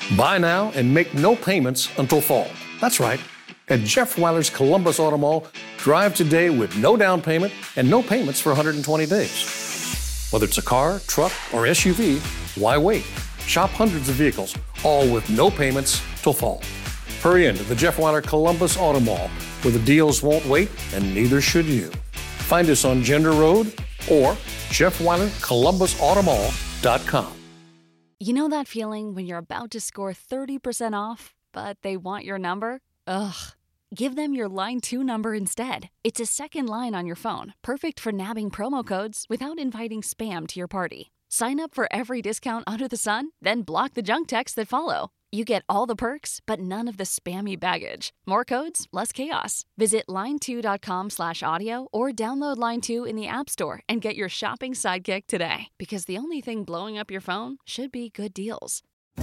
Buy now and make no payments until fall. That's right. At Jeff Weiler's Columbus Auto Mall, drive today with no down payment and no payments for 120 days. Whether it's a car, truck, or SUV, why wait? Shop hundreds of vehicles, all with no payments till fall. Hurry into the Jeff Weiler Columbus Auto Mall, where the deals won't wait and neither should you. Find us on Gender Road or JeffWeilerColumbusAutomall.com. You know that feeling when you're about to score 30% off, but they want your number? Ugh. Give them your Line 2 number instead. It's a second line on your phone, perfect for nabbing promo codes without inviting spam to your party. Sign up for every discount under the sun, then block the junk texts that follow. You get all the perks, but none of the spammy baggage. More codes, less chaos. Visit line2.com/audio or download Line 2 in the App Store and get your shopping sidekick today. Because the only thing blowing up your phone should be good deals.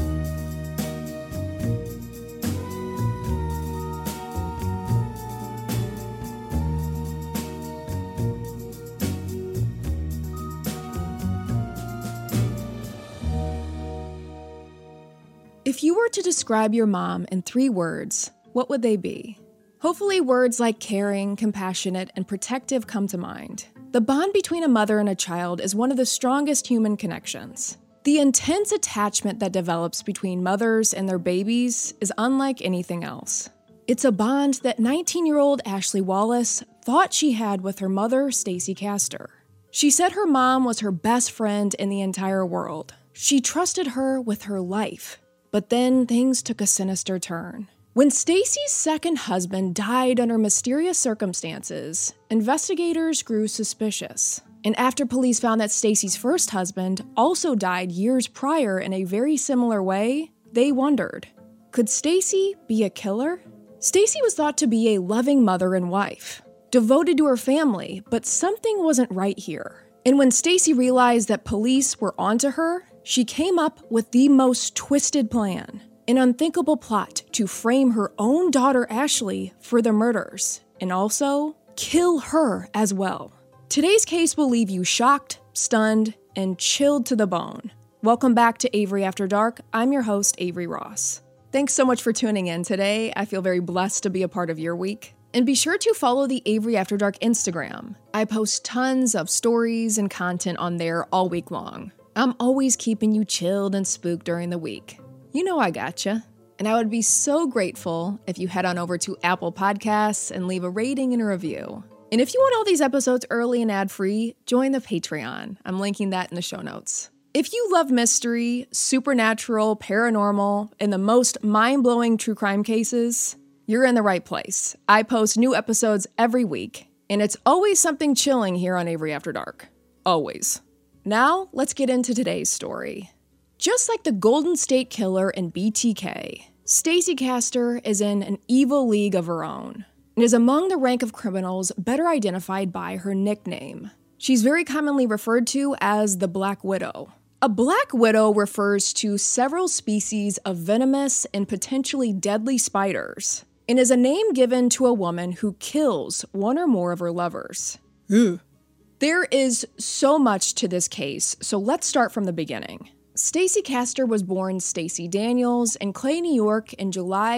If you were to describe your mom in 3 words, what would they be? Hopefully words like caring, compassionate, and protective come to mind. The bond between a mother and a child is one of the strongest human connections. The intense attachment that develops between mothers and their babies is unlike anything else. It's a bond that 19-year-old Ashley Wallace thought she had with her mother, Stacey Castor. She said her mom was her best friend in the entire world. She trusted her with her life. But then things took a sinister turn. When Stacey's second husband died under mysterious circumstances, investigators grew suspicious. And after police found that Stacey's first husband also died years prior in a very similar way, they wondered, could Stacey be a killer? Stacey was thought to be a loving mother and wife, devoted to her family, but something wasn't right here. And when Stacey realized that police were onto her, she came up with the most twisted plan, an unthinkable plot to frame her own daughter Ashley for the murders, and also kill her as well. Today's case will leave you shocked, stunned, and chilled to the bone. Welcome back to Avery After Dark. I'm your host, Avery Ross. Thanks so much for tuning in today. I feel very blessed to be a part of your week. And be sure to follow the Avery After Dark Instagram. I post tons of stories and content on there all week long. I'm always keeping you chilled and spooked during the week. You know I gotcha. And I would be so grateful if you head on over to Apple Podcasts and leave a rating and a review. And if you want all these episodes early and ad-free, join the Patreon. I'm linking that in the show notes. If you love mystery, supernatural, paranormal, and the most mind-blowing true crime cases, you're in the right place. I post new episodes every week, and it's always something chilling here on Avery After Dark. Always. Now, let's get into today's story. Just like the Golden State Killer in BTK, Stacey Castor is in an evil league of her own and is among the rank of criminals better identified by her nickname. She's very commonly referred to as the Black Widow. A Black Widow refers to several species of venomous and potentially deadly spiders, and is a name given to a woman who kills one or more of her lovers. Ugh. There is so much to this case, so let's start from the beginning. Stacey Castor was born Stacey Daniels in Clay, New York in July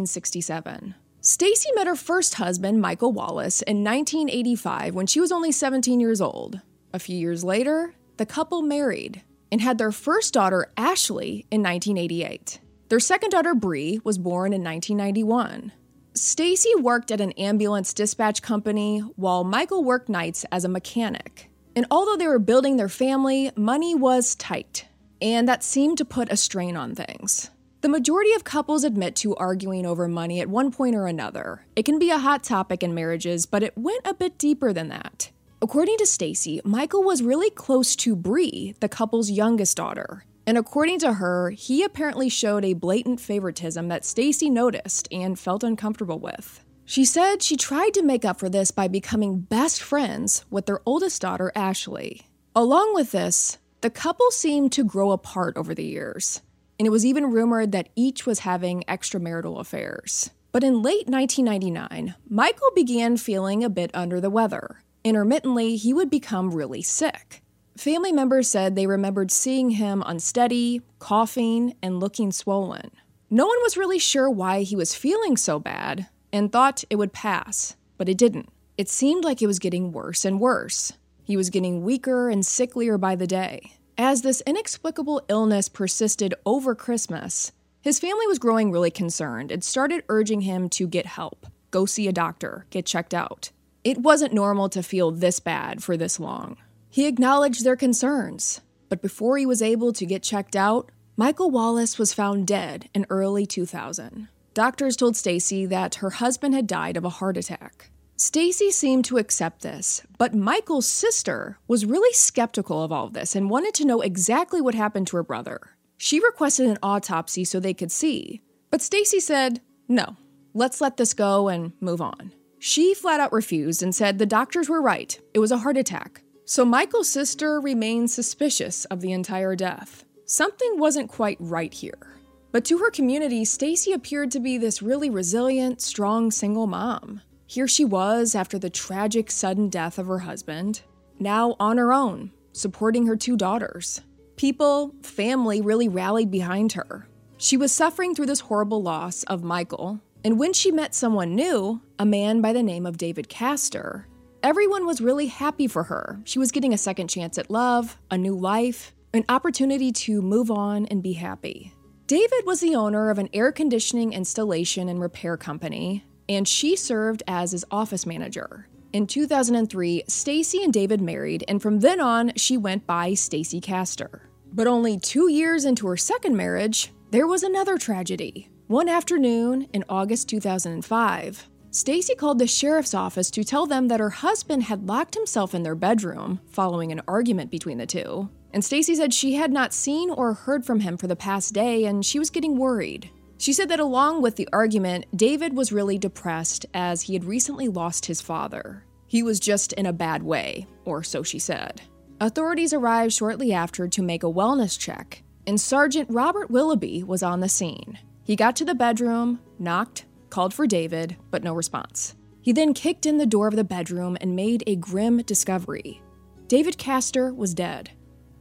1967. Stacey met her first husband, Michael Wallace, in 1985 when she was only 17 years old. A few years later, the couple married and had their first daughter, Ashley, in 1988. Their second daughter, Bree, was born in 1991. Stacey worked at an ambulance dispatch company while Michael worked nights as a mechanic. And although they were building their family, money was tight, and that seemed to put a strain on things. The majority of couples admit to arguing over money at one point or another. It can be a hot topic in marriages, but it went a bit deeper than that. According to Stacey, Michael was really close to Bree, the couple's youngest daughter. And according to her, he apparently showed a blatant favoritism that Stacey noticed and felt uncomfortable with. She said she tried to make up for this by becoming best friends with their oldest daughter, Ashley. Along with this, the couple seemed to grow apart over the years, and it was even rumored that each was having extramarital affairs. But in late 1999, Michael began feeling a bit under the weather. Intermittently, he would become really sick. Family members said they remembered seeing him unsteady, coughing, and looking swollen. No one was really sure why he was feeling so bad and thought it would pass, but it didn't. It seemed like it was getting worse and worse. He was getting weaker and sicklier by the day. As this inexplicable illness persisted over Christmas, his family was growing really concerned and started urging him to get help, go see a doctor, get checked out. It wasn't normal to feel this bad for this long. He acknowledged their concerns, but before he was able to get checked out, Michael Wallace was found dead in early 2000. Doctors told Stacy that her husband had died of a heart attack. Stacy seemed to accept this, but Michael's sister was really skeptical of all of this and wanted to know exactly what happened to her brother. She requested an autopsy so they could see, but Stacy said, no, let's let this go and move on. She flat out refused and said the doctors were right, it was a heart attack. So Michael's sister remained suspicious of the entire death. Something wasn't quite right here. But to her community, Stacy appeared to be this really resilient, strong single mom. Here she was after the tragic sudden death of her husband, now on her own, supporting her 2 daughters. People, family really rallied behind her. She was suffering through this horrible loss of Michael, and when she met someone new, a man by the name of David Castor, everyone was really happy for her. She was getting a second chance at love, a new life, an opportunity to move on and be happy. David was the owner of an air conditioning installation and repair company, and she served as his office manager. In 2003, Stacy and David married, and from then on, she went by Stacy Castor. But only 2 years into her second marriage, there was another tragedy. One afternoon in August 2005, Stacy called the sheriff's office to tell them that her husband had locked himself in their bedroom following an argument between the two. And Stacy said she had not seen or heard from him for the past day, and she was getting worried. She said that along with the argument, David was really depressed as he had recently lost his father. He was just in a bad way, or so she said. Authorities arrived shortly after to make a wellness check, and Sergeant Robert Willoughby was on the scene. He got to the bedroom, knocked, called for David, but no response. He then kicked in the door of the bedroom and made a grim discovery. David Castor was dead.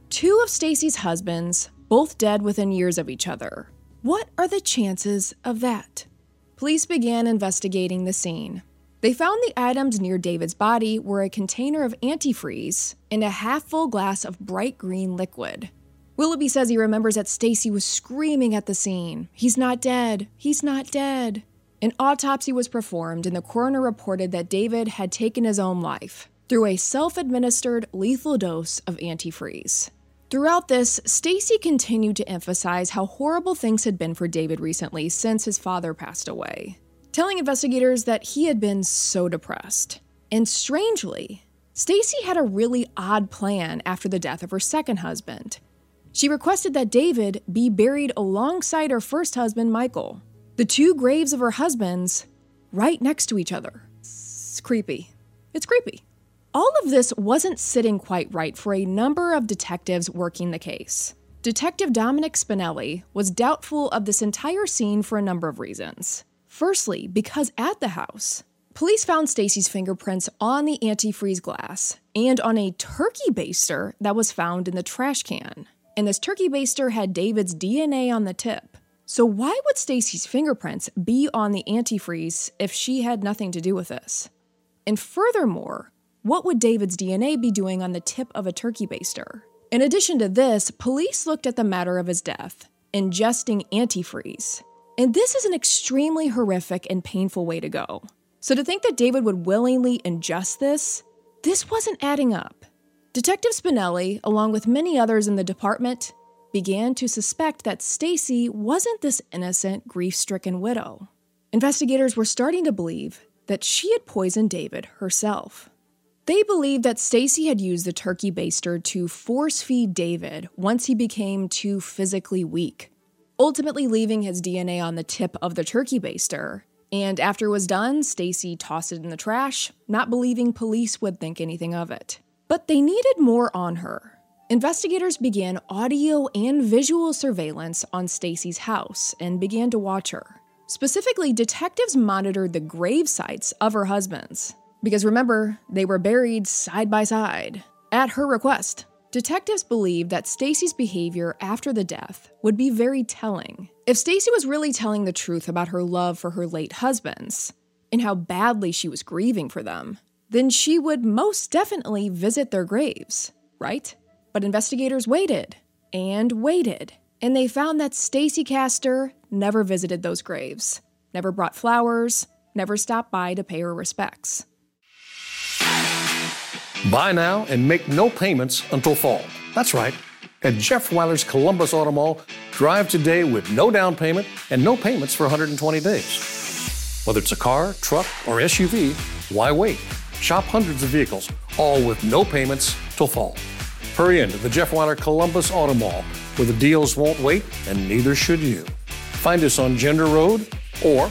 2 of Stacy's husbands, both dead within years of each other. What are the chances of that? Police began investigating the scene. They found the items near David's body were a container of antifreeze and a half-full glass of bright green liquid. Willoughby says he remembers that Stacy was screaming at the scene, "He's not dead! He's not dead!" An autopsy was performed, and the coroner reported that David had taken his own life through a self-administered lethal dose of antifreeze. Throughout this, Stacy continued to emphasize how horrible things had been for David recently since his father passed away, telling investigators that he had been so depressed. And strangely, Stacy had a really odd plan after the death of her second husband. She requested that David be buried alongside her first husband, Michael. The 2 graves of her husbands right next to each other. It's creepy. It's creepy. All of this wasn't sitting quite right for a number of detectives working the case. Detective Dominic Spinelli was doubtful of this entire scene for a number of reasons. Firstly, because at the house, police found Stacy's fingerprints on the antifreeze glass and on a turkey baster that was found in the trash can. And this turkey baster had David's DNA on the tip. So why would Stacy's fingerprints be on the antifreeze if she had nothing to do with this? And furthermore, what would David's DNA be doing on the tip of a turkey baster? In addition to this, police looked at the matter of his death, ingesting antifreeze. And this is an extremely horrific and painful way to go. So to think that David would willingly ingest this wasn't adding up. Detective Spinelli, along with many others in the department, began to suspect that Stacy wasn't this innocent, grief-stricken widow. Investigators were starting to believe that she had poisoned David herself. They believed that Stacy had used the turkey baster to force-feed David once he became too physically weak, ultimately leaving his DNA on the tip of the turkey baster. And after it was done, Stacy tossed it in the trash, not believing police would think anything of it. But they needed more on her. Investigators began audio and visual surveillance on Stacy's house and began to watch her. Specifically, detectives monitored the grave sites of her husbands. Because remember, they were buried side by side. At her request, Detectives believed that Stacy's behavior after the death would be very telling. If Stacy was really telling the truth about her love for her late husbands and how badly she was grieving for them, then she would most definitely visit their graves, right? But investigators waited and waited, and they found that Stacy Castor never visited those graves, never brought flowers, never stopped by to pay her respects. Buy now and make no payments until fall. That's right. At Jeff Weiler's Columbus Auto Mall, drive today with no down payment and no payments for 120 days. Whether it's a car, truck, or SUV, why wait? Shop hundreds of vehicles, all with no payments till fall. Hurry into the Jeff Weiler Columbus Auto Mall, where the deals won't wait and neither should you. Find us on Gender Road or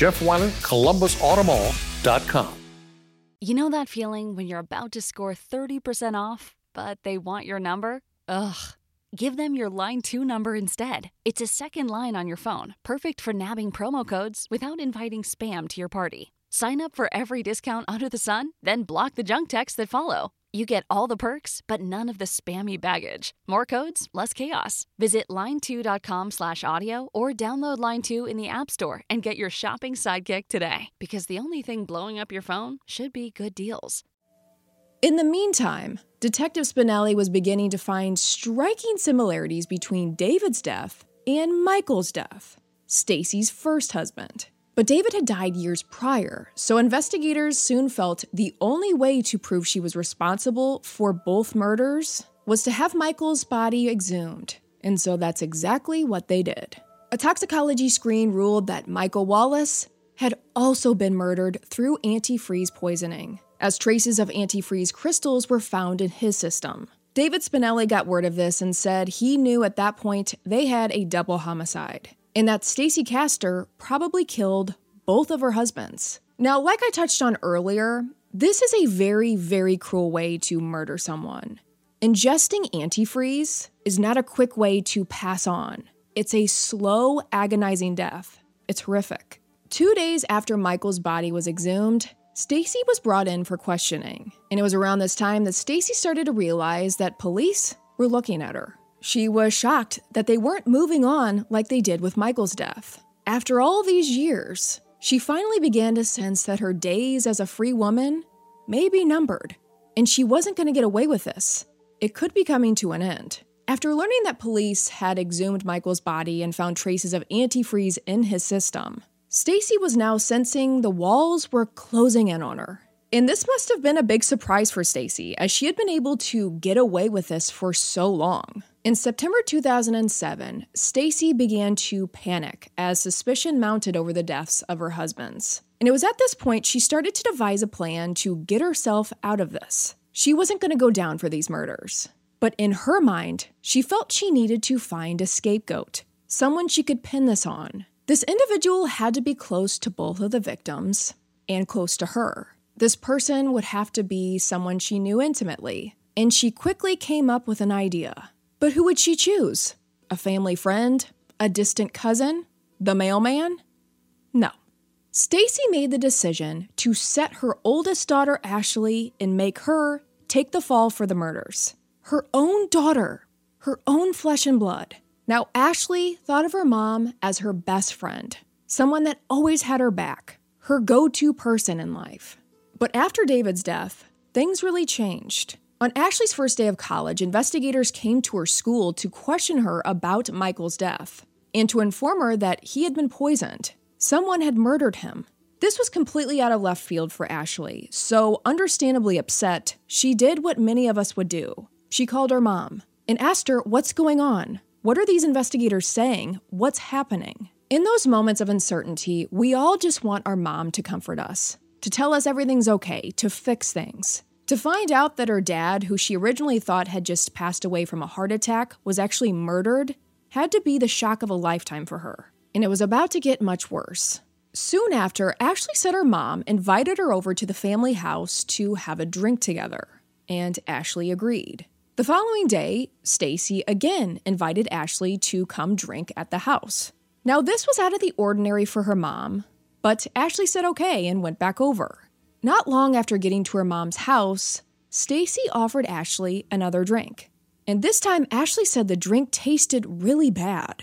JeffWeilerColumbusAutomall.com. You know that feeling when you're about to score 30% off, but they want your number? Ugh. Give them your Line 2 number instead. It's a second line on your phone, perfect for nabbing promo codes without inviting spam to your party. Sign up for every discount under the sun, then block the junk texts that follow. You get all the perks, but none of the spammy baggage. More codes, less chaos. Visit line2.com/audio or download Line 2 in the App Store and get your shopping sidekick today. Because the only thing blowing up your phone should be good deals. In the meantime, Detective Spinelli was beginning to find striking similarities between David's death and Michael's death, Stacy's first husband. But David had died years prior, so investigators soon felt the only way to prove she was responsible for both murders was to have Michael's body exhumed, and so that's exactly what they did. A toxicology screen ruled that Michael Wallace had also been murdered through antifreeze poisoning, as traces of antifreeze crystals were found in his system. David Spinelli got word of this and said he knew at that point they had a double homicide, and that Stacy Castor probably killed both of her husbands. Now, like I touched on earlier, this is a very, very cruel way to murder someone. Ingesting antifreeze is not a quick way to pass on. It's a slow, agonizing death. It's horrific. 2 days after Michael's body was exhumed, Stacy was brought in for questioning, and it was around this time that Stacy started to realize that police were looking at her. She was shocked that they weren't moving on like they did with Michael's death. After all these years, she finally began to sense that her days as a free woman may be numbered, and she wasn't going to get away with this. It could be coming to an end. After learning that police had exhumed Michael's body and found traces of antifreeze in his system, Stacy was now sensing the walls were closing in on her. And this must have been a big surprise for Stacy, as she had been able to get away with this for so long. In September 2007, Stacy began to panic as suspicion mounted over the deaths of her husbands. And it was at this point she started to devise a plan to get herself out of this. She wasn't going to go down for these murders. But in her mind, she felt she needed to find a scapegoat, someone she could pin this on. This individual had to be close to both of the victims and close to her. This person would have to be someone she knew intimately, and she quickly came up with an idea. But who would she choose? A family friend? A distant cousin? The mailman? No. Stacy made the decision to set her oldest daughter, Ashley, and make her take the fall for the murders. Her own daughter, her own flesh and blood. Now, Ashley thought of her mom as her best friend, someone that always had her back, her go-to person in life. But after David's death, things really changed. On Ashley's first day of college, investigators came to her school to question her about Michael's death and to inform her that he had been poisoned. Someone had murdered him. This was completely out of left field for Ashley, so understandably upset, she did what many of us would do. She called her mom and asked her, "What's going on? What are these investigators saying? What's happening?" In those moments of uncertainty, we all just want our mom to comfort us, to tell us everything's okay, to fix things. To find out that her dad, who she originally thought had just passed away from a heart attack, was actually murdered, had to be the shock of a lifetime for her. And it was about to get much worse. Soon after, Ashley said her mom invited her over to the family house to have a drink together, and Ashley agreed. The following day, Stacy again invited Ashley to come drink at the house. Now, this was out of the ordinary for her mom, but Ashley said okay and went back over. Not long after getting to her mom's house, Stacy offered Ashley another drink. And this time, Ashley said the drink tasted really bad.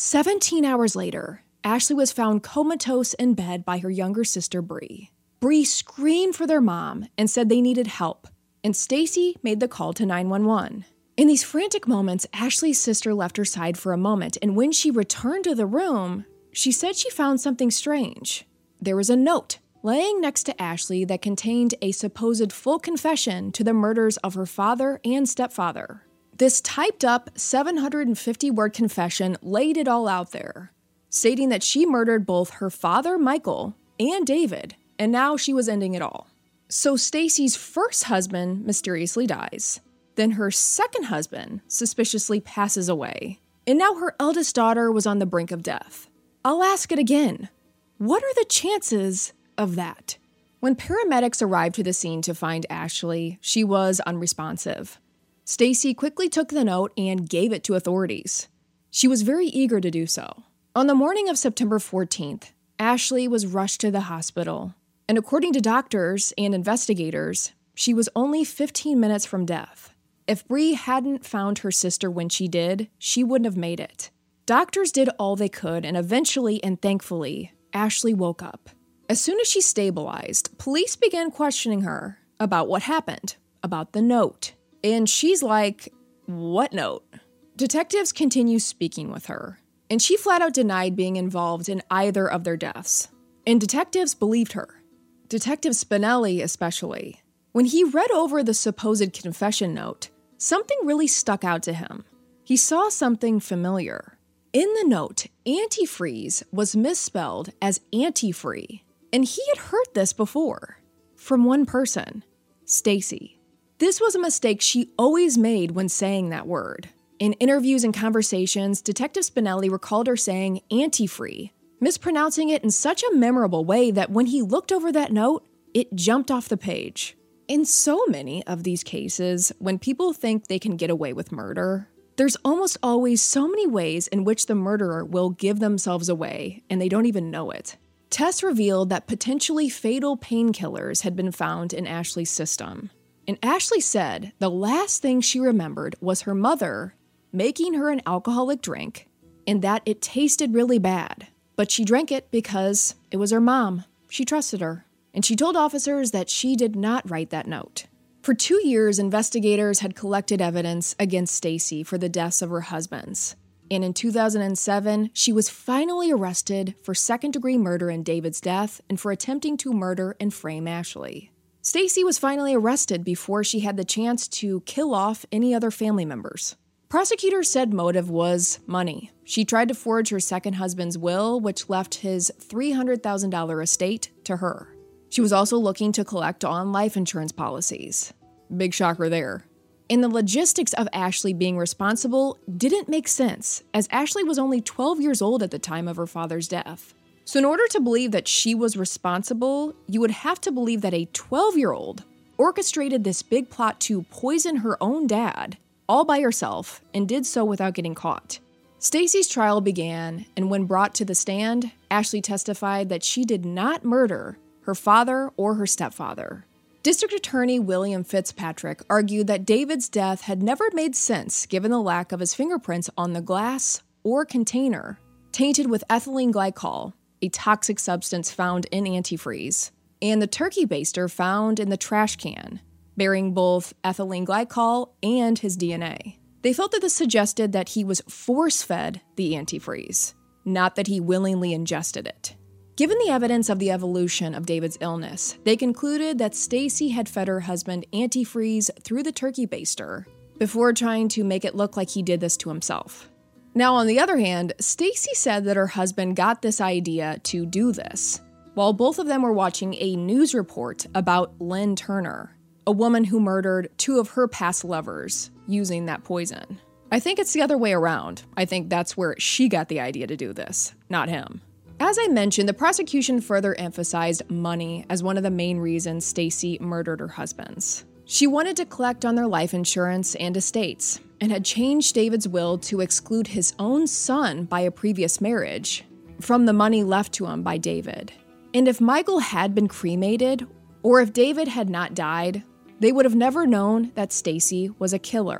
17 hours later, Ashley was found comatose in bed by her younger sister, Bree. Bree screamed for their mom and said they needed help, and Stacy made the call to 911. In these frantic moments, Ashley's sister left her side for a moment, and when she returned to the room, she said she found something strange. There was a note laying next to Ashley that contained a supposed full confession to the murders of her father and stepfather. This typed-up 750-word confession laid it all out there, stating that she murdered both her father, Michael, and David, and now she was ending it all. So Stacy's first husband mysteriously dies. Then her second husband suspiciously passes away. And now her eldest daughter was on the brink of death. I'll ask it again. What are the chances of that? When paramedics arrived to the scene to find Ashley, she was unresponsive. Stacy quickly took the note and gave it to authorities. She was very eager to do so. On the morning of September 14th, Ashley was rushed to the hospital. And according to doctors and investigators, she was only 15 minutes from death. If Bree hadn't found her sister when she did, she wouldn't have made it. Doctors did all they could, and eventually and thankfully, Ashley woke up. As soon as she stabilized, police began questioning her about what happened, about the note. And she's like, what note? Detectives continue speaking with her, and she flat out denied being involved in either of their deaths. And detectives believed her. Detective Spinelli especially. When he read over the supposed confession note, something really stuck out to him. He saw something familiar. In the note, antifreeze was misspelled as antifree, and he had heard this before. From one person, Stacy. This was a mistake she always made when saying that word. In interviews and conversations, Detective Spinelli recalled her saying antifree, mispronouncing it in such a memorable way that when he looked over that note, it jumped off the page. In so many of these cases, when people think they can get away with murder, there's almost always so many ways in which the murderer will give themselves away, and they don't even know it. Tests revealed that potentially fatal painkillers had been found in Ashley's system. And Ashley said the last thing she remembered was her mother making her an alcoholic drink, and that it tasted really bad. But she drank it because it was her mom. She trusted her. And she told officers that she did not write that note. For 2 years, investigators had collected evidence against Stacy for the deaths of her husbands. And in 2007, she was finally arrested for second-degree murder in David's death and for attempting to murder and frame Ashley. Stacy was finally arrested before she had the chance to kill off any other family members. Prosecutors said motive was money. She tried to forge her second husband's will, which left his $300,000 estate to her. She was also looking to collect on life insurance policies. Big shocker there. And the logistics of Ashley being responsible didn't make sense, as Ashley was only 12 years old at the time of her father's death. So in order to believe that she was responsible, you would have to believe that a 12-year-old orchestrated this big plot to poison her own dad, all by herself, and did so without getting caught. Stacy's trial began, and when brought to the stand, Ashley testified that she did not murder her father or her stepfather. District Attorney William Fitzpatrick argued that David's death had never made sense given the lack of his fingerprints on the glass or container, tainted with ethylene glycol, a toxic substance found in antifreeze, and the turkey baster found in the trash can, bearing both ethylene glycol and his DNA. They felt that this suggested that he was force-fed the antifreeze, not that he willingly ingested it. Given the evidence of the evolution of David's illness, they concluded that Stacy had fed her husband antifreeze through the turkey baster before trying to make it look like he did this to himself. Now, on the other hand, Stacy said that her husband got this idea to do this while both of them were watching a news report about Lynn Turner, a woman who murdered 2 of her past lovers using that poison. I think it's the other way around. I think that's where she got the idea to do this, not him. As I mentioned, the prosecution further emphasized money as one of the main reasons Stacy murdered her husbands. She wanted to collect on their life insurance and estates, and had changed David's will to exclude his own son by a previous marriage from the money left to him by David. And if Michael had been cremated, or if David had not died, they would have never known that Stacy was a killer.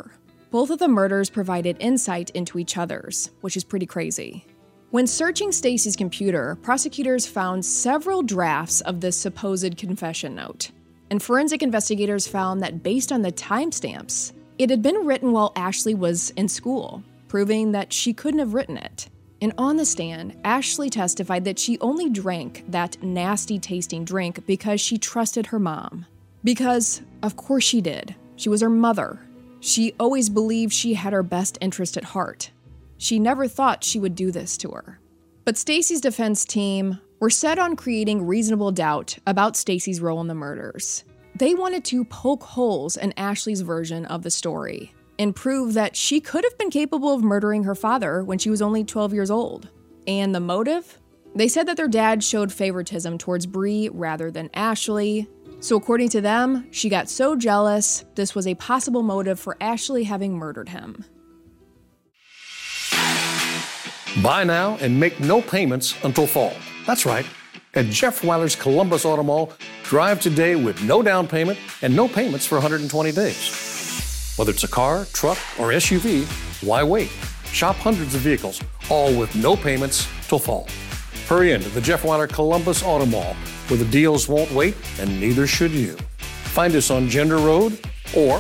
both of the murders provided insight into each other's, which is pretty crazy. When searching Stacy's computer, prosecutors found several drafts of this supposed confession note, and forensic investigators found that based on the timestamps, it had been written while Ashley was in school, proving that she couldn't have written it. And on the stand, Ashley testified that she only drank that nasty-tasting drink because she trusted her mom. Because, of course she did. She was her mother. She always believed she had her best interest at heart. She never thought she would do this to her. But Stacy's defense team were set on creating reasonable doubt about Stacy's role in the murders. They wanted to poke holes in Ashley's version of the story and prove that she could have been capable of murdering her father when she was only 12 years old. And the motive? They said that their dad showed favoritism towards Bree rather than Ashley. So according to them, she got so jealous, this was a possible motive for Ashley having murdered him. Buy now and make no payments until fall. That's right. At Jeff Weiler's Columbus Auto Mall, drive today with no down payment and no payments for 120 days. Whether it's a car, truck, or SUV, why wait? Shop hundreds of vehicles, all with no payments till fall. Hurry into the Jeff Weiler Columbus Auto Mall, where the deals won't wait and neither should you. Find us on Gender Road or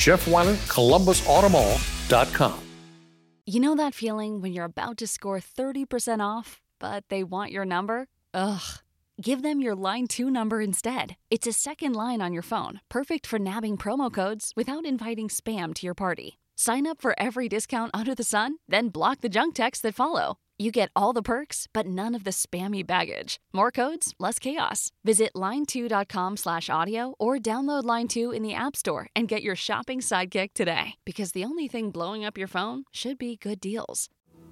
JeffWeilerColumbusAutomall.com. You know that feeling when you're about to score 30% off, but they want your number? Ugh. Give them your Line 2 number instead. It's a second line on your phone, perfect for nabbing promo codes without inviting spam to your party. Sign up for every discount under the sun, then block the junk texts that follow. You get all the perks, but none of the spammy baggage. More codes, less chaos. Visit line2.com/audio or download Line 2 in the App Store and get your shopping sidekick today. Because the only thing blowing up your phone should be good deals.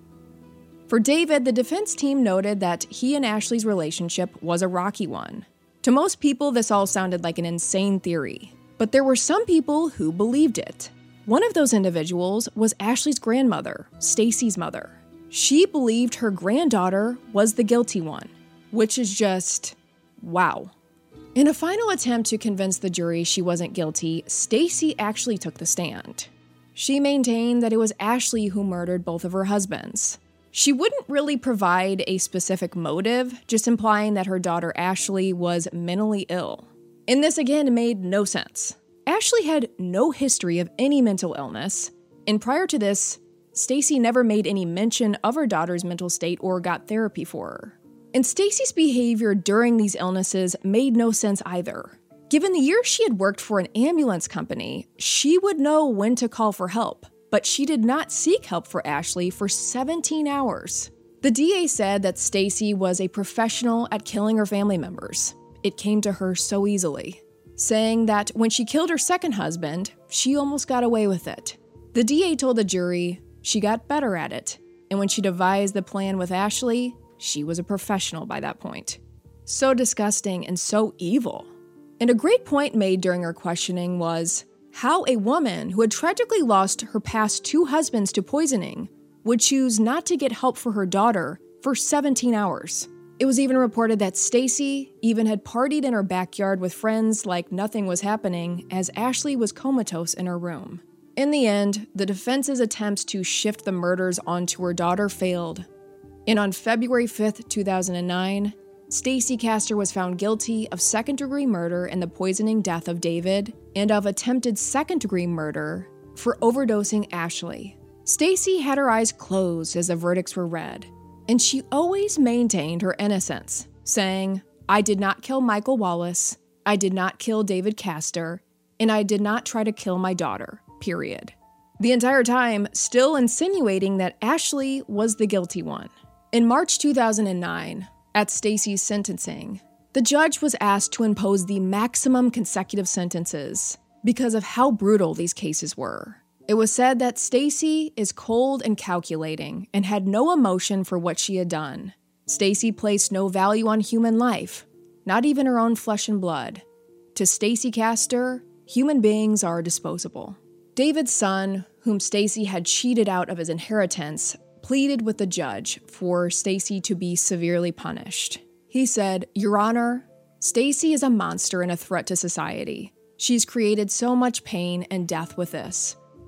For David, the defense team noted that he and Ashley's relationship was a rocky one. To most people, this all sounded like an insane theory, but there were some people who believed it. One of those individuals was Ashley's grandmother, Stacy's mother. She believed her granddaughter was the guilty one, which is just, wow. In a final attempt to convince the jury she wasn't guilty, Stacy actually took the stand. She maintained that it was Ashley who murdered both of her husbands. She wouldn't really provide a specific motive, just implying that her daughter Ashley was mentally ill. And this again made no sense. Ashley had no history of any mental illness, and prior to this, Stacy never made any mention of her daughter's mental state or got therapy for her. And Stacy's behavior during these illnesses made no sense either. Given the years she had worked for an ambulance company, she would know when to call for help, but she did not seek help for Ashley for 17 hours. The DA said that Stacy was a professional at killing her family members. It came to her so easily, saying that when she killed her second husband, she almost got away with it. The DA told the jury she got better at it, and when she devised the plan with Ashley, she was a professional by that point. So disgusting and so evil. And a great point made during her questioning was how a woman who had tragically lost her past 2 husbands to poisoning would choose not to get help for her daughter for 17 hours. It was even reported that Stacy even had partied in her backyard with friends like nothing was happening as Ashley was comatose in her room. In the end, the defense's attempts to shift the murders onto her daughter failed. And on February 5th, 2009, Stacy Castor was found guilty of second-degree murder in the poisoning death of David and of attempted second-degree murder for overdosing Ashley. Stacy had her eyes closed as the verdicts were read, and she always maintained her innocence, saying, "I did not kill Michael Wallace, I did not kill David Castor, and I did not try to kill my daughter, period." The entire time, still insinuating that Ashley was the guilty one. In March 2009, at Stacy's sentencing, the judge was asked to impose the maximum consecutive sentences because of how brutal these cases were. It was said that Stacy is cold and calculating and had no emotion for what she had done. Stacy placed no value on human life, not even her own flesh and blood. To Stacy Castor, human beings are disposable. David's son, whom Stacy had cheated out of his inheritance, pleaded with the judge for Stacy to be severely punished. He said, "Your Honor, Stacy is a monster and a threat to society. She's created so much pain and death with this.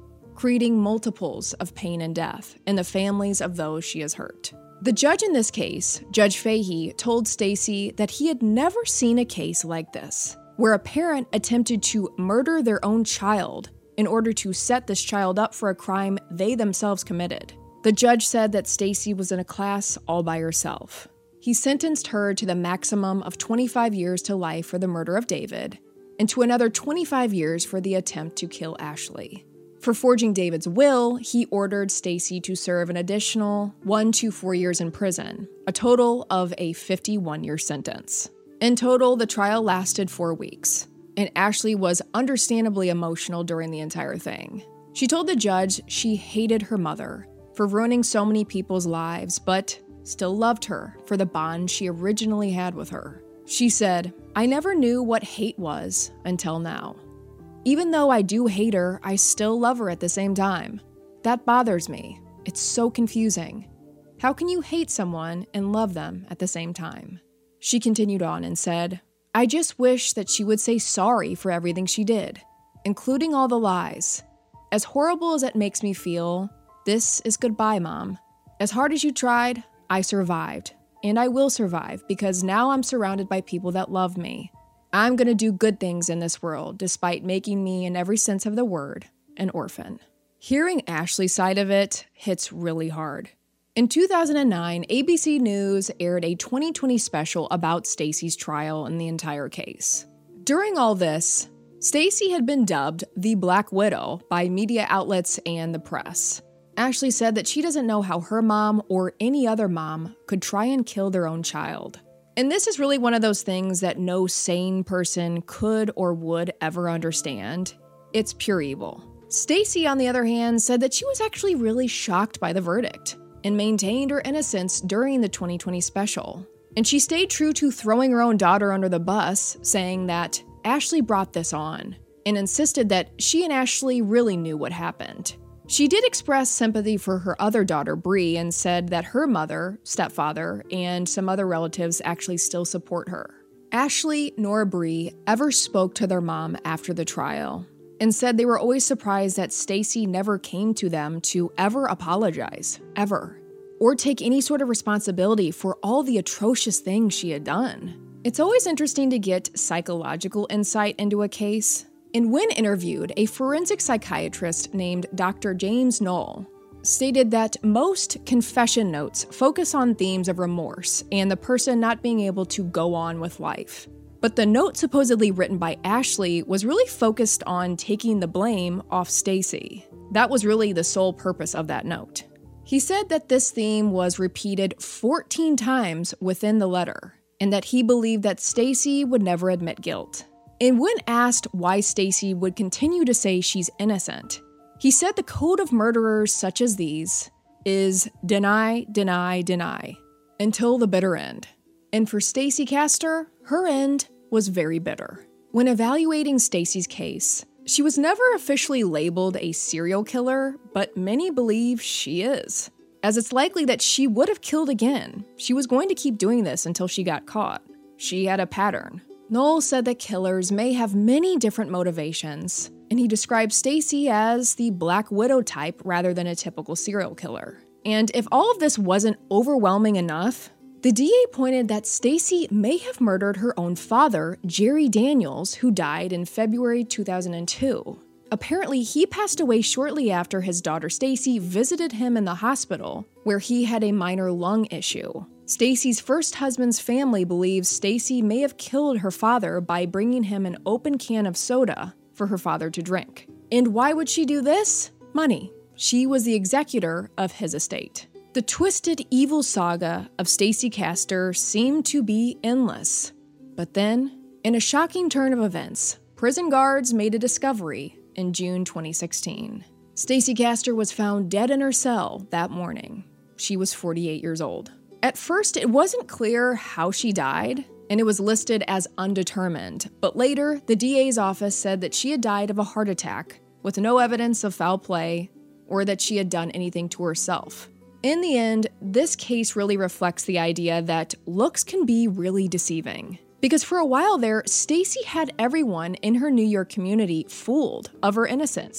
creating multiples of pain and death in the families of those she has hurt. The judge in this case, Judge Fahey, told Stacey that he had never seen a case like this, where a parent attempted to murder their own child in order to set this child up for a crime they themselves committed. The judge said that Stacey was in a class all by herself. He sentenced her to the maximum of 25 years to life for the murder of David, and to another 25 years for the attempt to kill Ashley. For forging David's will, he ordered Stacey to serve an additional 1 to 4 years in prison, a total of a 51-year sentence. In total, the trial lasted 4 weeks, and Ashley was understandably emotional during the entire thing. She told the judge she hated her mother for ruining so many people's lives, but still loved her for the bond she originally had with her. She said, "I never knew what hate was until now. Even though I do hate her, I still love her at the same time. That bothers me. It's so confusing. How can you hate someone and love them at the same time?" She continued on and said, "I just wish that she would say sorry for everything she did, including all the lies. As horrible as it makes me feel, this is goodbye, Mom. As hard as you tried, I survived. And I will survive because now I'm surrounded by people that love me. I'm going to do good things in this world, despite making me, in every sense of the word, an orphan." Hearing Ashley's side of it hits really hard. In 2009, ABC News aired a 2020 special about Stacey's trial and the entire case. During all this, Stacey had been dubbed the Black Widow by media outlets and the press. Ashley said that she doesn't know how her mom or any other mom could try and kill their own child. And this is really one of those things that no sane person could or would ever understand. It's pure evil. Stacey, on the other hand, said that she was actually really shocked by the verdict and maintained her innocence during the 2020 special. And she stayed true to throwing her own daughter under the bus, saying that Ashley brought this on, and insisted that she and Ashley really knew what happened. She did express sympathy for her other daughter, Bree, and said that her mother, stepfather, and some other relatives actually still support her. Ashley nor Bree ever spoke to their mom after the trial, and said they were always surprised that Stacey never came to them to ever apologize, ever, or take any sort of responsibility for all the atrocious things she had done. It's always interesting to get psychological insight into a case. And when interviewed, a forensic psychiatrist named Dr. James Knoll stated that most confession notes focus on themes of remorse and the person not being able to go on with life. But the note supposedly written by Ashley was really focused on taking the blame off Stacey. That was really the sole purpose of that note. He said that this theme was repeated 14 times within the letter, and that he believed that Stacey would never admit guilt. And when asked why Stacey would continue to say she's innocent, he said the code of murderers such as these is deny, deny, deny, until the bitter end. And for Stacey Castor, her end was very bitter. When evaluating Stacey's case, she was never officially labeled a serial killer, but many believe she is, as it's likely that she would have killed again. She was going to keep doing this until she got caught. She had a pattern. Knoll said that killers may have many different motivations, and he described Stacey as the Black Widow type rather than a typical serial killer. And if all of this wasn't overwhelming enough, the DA pointed that Stacey may have murdered her own father, Jerry Daniels, who died in February 2002. Apparently, he passed away shortly after his daughter Stacey visited him in the hospital, where he had a minor lung issue. Stacey's first husband's family believes Stacey may have killed her father by bringing him an open can of soda for her father to drink. And why would she do this? Money. She was the executor of his estate. The twisted, evil saga of Stacey Castor seemed to be endless. But then, in a shocking turn of events, prison guards made a discovery in June 2016. Stacey Castor was found dead in her cell that morning. She was 48 years old. At first, it wasn't clear how she died, and it was listed as undetermined. But later, the DA's office said that she had died of a heart attack, with no evidence of foul play, or that she had done anything to herself. In the end, this case really reflects the idea that looks can be really deceiving. Because for a while there, Stacey had everyone in her New York community fooled of her innocence,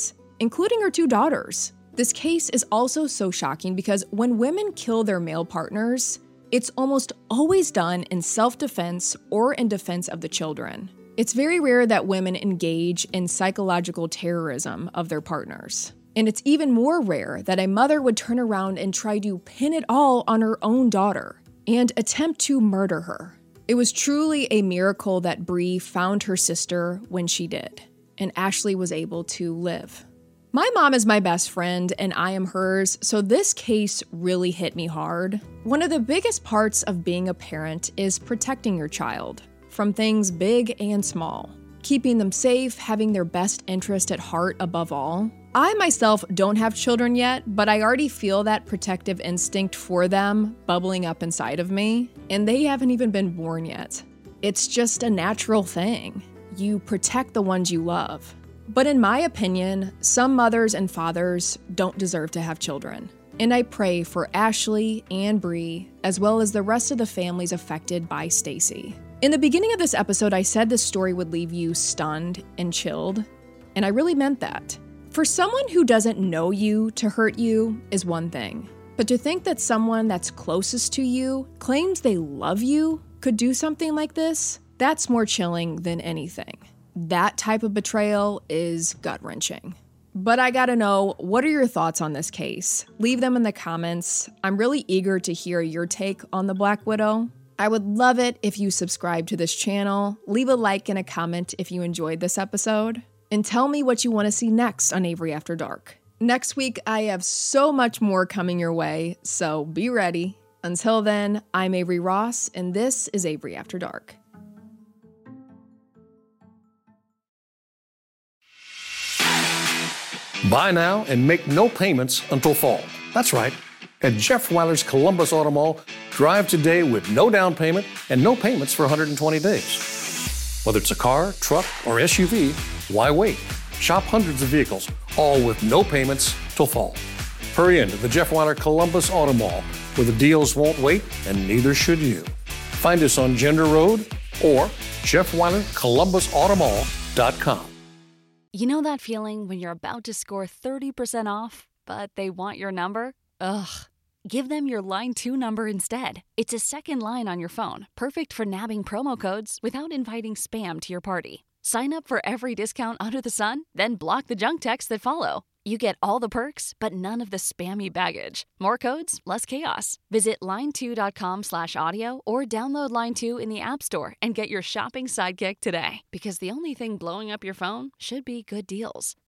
including her 2 daughters. This case is also so shocking because when women kill their male partners, it's almost always done in self-defense or in defense of the children. It's very rare that women engage in psychological terrorism of their partners. And it's even more rare that a mother would turn around and try to pin it all on her own daughter and attempt to murder her. It was truly a miracle that Bree found her sister when she did, and Ashley was able to live. My mom is my best friend, and I am hers, so this case really hit me hard. One of the biggest parts of being a parent is protecting your child from things big and small, keeping them safe, having their best interest at heart above all. I myself don't have children yet, but I already feel that protective instinct for them bubbling up inside of me, and they haven't even been born yet. It's just a natural thing. You protect the ones you love. But in my opinion, some mothers and fathers don't deserve to have children. And I pray for Ashley and Bree, as well as the rest of the families affected by Stacy. In the beginning of this episode, I said this story would leave you stunned and chilled, and I really meant that. For someone who doesn't know you to hurt you is one thing, but to think that someone that's closest to you claims they love you could do something like this, that's more chilling than anything. That type of betrayal is gut-wrenching. But I gotta know, what are your thoughts on this case? Leave them in the comments. I'm really eager to hear your take on the Black Widow. I would love it if you subscribe to this channel, leave a like and a comment if you enjoyed this episode, and tell me what you want to see next on Avery After Dark. Next week, I have so much more coming your way, so be ready. Until then, I'm Avery Ross, and this is Avery After Dark. Buy now and make no payments until fall. That's right. At Jeff Weiler's Columbus Auto Mall, drive today with no down payment and no payments for 120 days. Whether it's a car, truck, or SUV, why wait? Shop hundreds of vehicles, all with no payments till fall. Hurry into the Jeff Weiler Columbus Auto Mall, where the deals won't wait and neither should you. Find us on Gender Road or JeffWeilerColumbusAutomall.com. You know that feeling when you're about to score 30% off, but they want your number? Ugh. Give them your Line 2 number instead. It's a second line on your phone, perfect for nabbing promo codes without inviting spam to your party. Sign up for every discount under the sun, then block the junk texts that follow. You get all the perks, but none of the spammy baggage. More codes, less chaos. Visit line2.com/audio or download Line 2 in the App Store and get your shopping sidekick today. Because the only thing blowing up your phone should be good deals.